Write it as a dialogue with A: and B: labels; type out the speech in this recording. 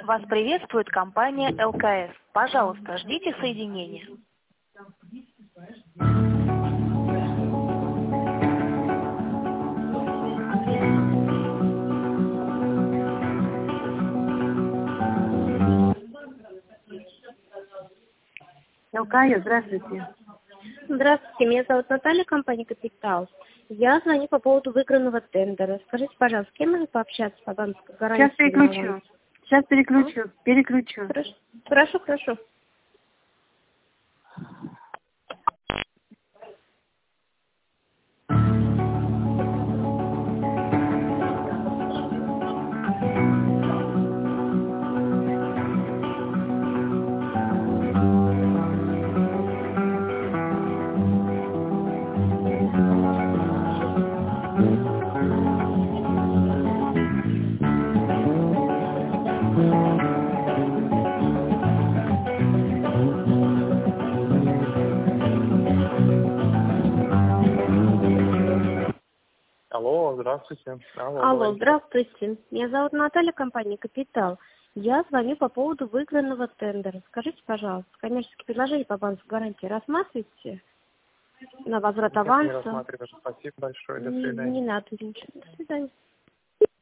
A: Вас приветствует компания ЛКС. Пожалуйста, ждите соединения.
B: ЛКС, здравствуйте.
C: Здравствуйте, меня зовут Наталья, компания «Капитал». Я звоню по поводу выигранного тендера. Скажите, пожалуйста, с кем могу пообщаться по банковской гарантии?
B: Сейчас переключу.
C: Хорошо.
D: Алло, здравствуйте.
C: Алло, здравствуйте. Меня зовут Наталья, компания «Капитал». Я звоню по поводу выигранного тендера. Скажите, пожалуйста, коммерческие предложения по банковской гарантии рассматриваете на возврат аванса?
D: Не рассматриваю. Спасибо большое. До свидания.
C: Не надо ничего. До свидания.